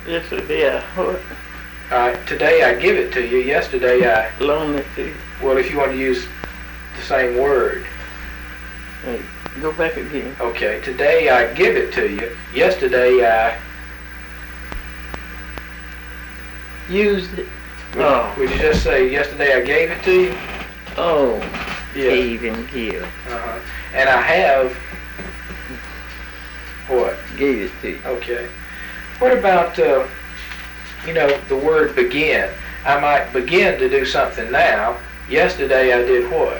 Yesterday I Today I give it to you. Yesterday I... loaned it to you. Well, if you want to use the same word. Hey, go back again. Okay, today I give it to you. Yesterday I... Used it. Would you just say, yesterday I gave it to you? Oh, Yeah. gave and give. Uh-huh. And I have... What? Gave it to you. Okay. What about, the word begin? I might begin to do something now. Yesterday I did what?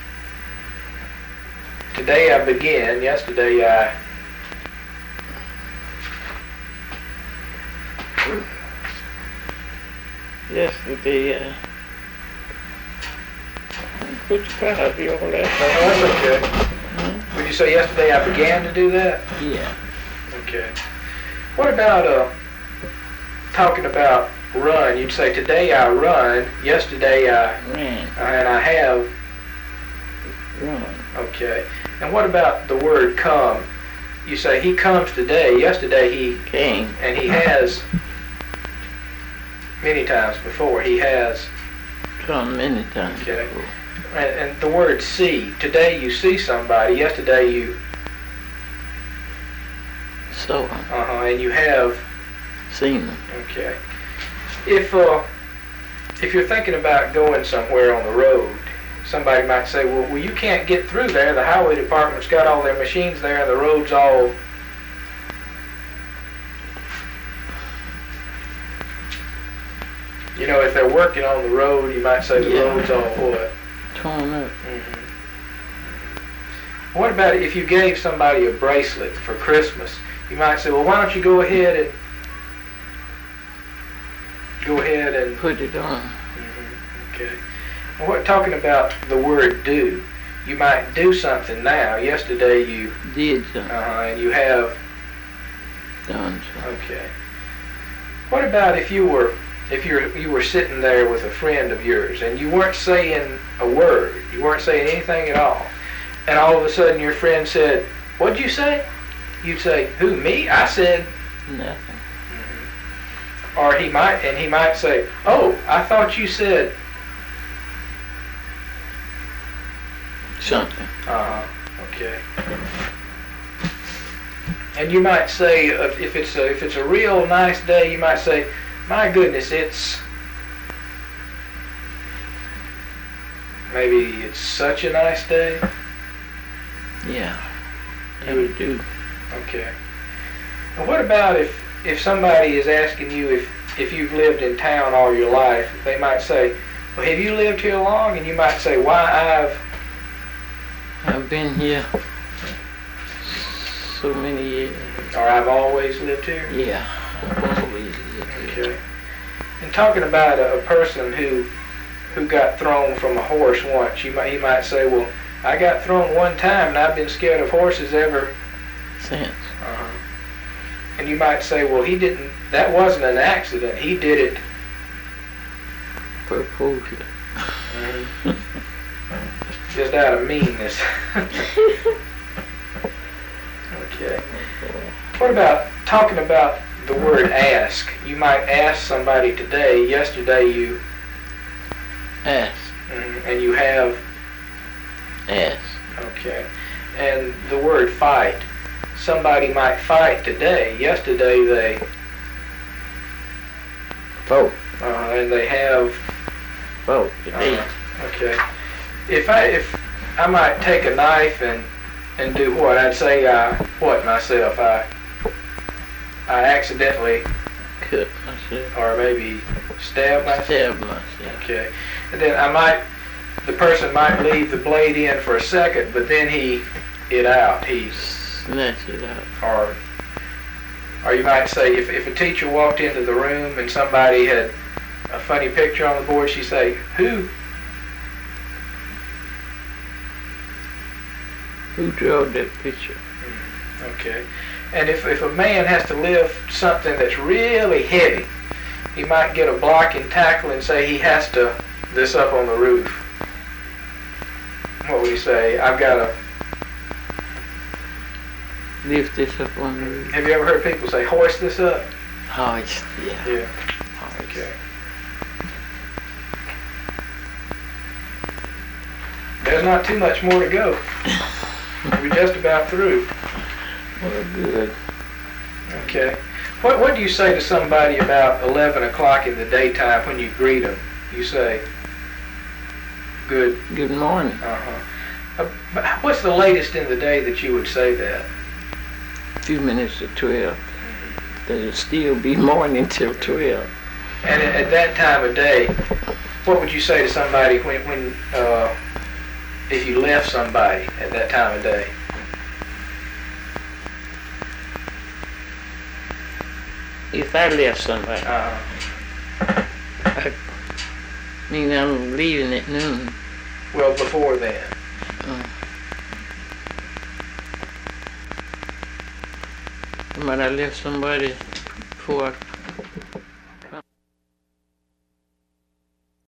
Today I begin. Yesterday I... Yesterday put your card here on that. That's okay. Would you say yesterday I began to do that? Yeah. Okay. What about talking about run? You'd say today I run, yesterday I Ran. and I have. Run. Okay. And what about the word come? You say he comes today, yesterday he Came. and he has many times before. He has. Come many times. Okay. Before. And the word see. Today you see somebody, yesterday you So and you have. seen them. Okay. If you're thinking about going somewhere on the road, somebody might say, well, you can't get through there. The highway department's got all their machines there, and the road's all... if they're working on the road, you might say the road's all what? Torn up. Mm-hmm. What about if you gave somebody a bracelet for Christmas? You might say, well, why don't you go ahead and Put it on. Okay. And what talking about the word do? You might do something now. Yesterday you Did something. and you have. Done something. Okay. What about if you were sitting there with a friend of yours and you weren't saying a word, you weren't saying anything at all, and all of a sudden your friend said, "What'd you say?" You'd say, "Who, me?" I said Nothing. Or he might say, "Oh, I thought you said." Something. Okay. And you might say, if it's a real nice day, you might say, "My goodness, maybe it's such a nice day." Yeah. They would do. Okay. And what about if somebody is asking you if you've lived in town all your life? They might say, "Well, have you lived here long?" And you might say, "Why, I've been here so many years. or I've always lived here." Yeah. I've always lived here. Okay. And talking about a person who got thrown from a horse once, he might say, "Well, I got thrown one time and I've been scared of horses ever." Since. And you might say, "Well, that wasn't an accident. He did it." Purposely. Just out of meanness. Okay. What about talking about the word ask? You might ask somebody today. Yesterday you... Ask. And you have... Ask. Okay. And the word fight. Somebody might fight today. Yesterday they... Vote. And they have... Vote. Today. Okay. If I might take a knife and do what? I'd say myself? I accidentally Cut myself. or maybe stab myself. Stab myself. Okay. And then the person might leave the blade in for a second, but then he Snatch it out. Or you might say if a teacher walked into the room and somebody had a funny picture on the board, she'd say, "Who drew that picture?" Okay. And if a man has to lift something that's really heavy, he might get a block and tackle and say he has to this up on the roof. What would he say? I've got to... Lift this up on the roof. Have you ever heard people say, "Hoist this up"? Hoist, yeah. Yeah. Hoist. Okay. There's not too much more to go. We're just about through. Well, good. Okay. What do you say to somebody about 11 o'clock in the daytime when you greet them? You say, good. Good morning. What's the latest in the day that you would say that? A few minutes to 12. There'll still be morning till 12. And at that time of day, what would you say to somebody when if you left somebody at that time of day? If I left somebody, I mean I'm leaving at noon. Well, before then. But I left somebody before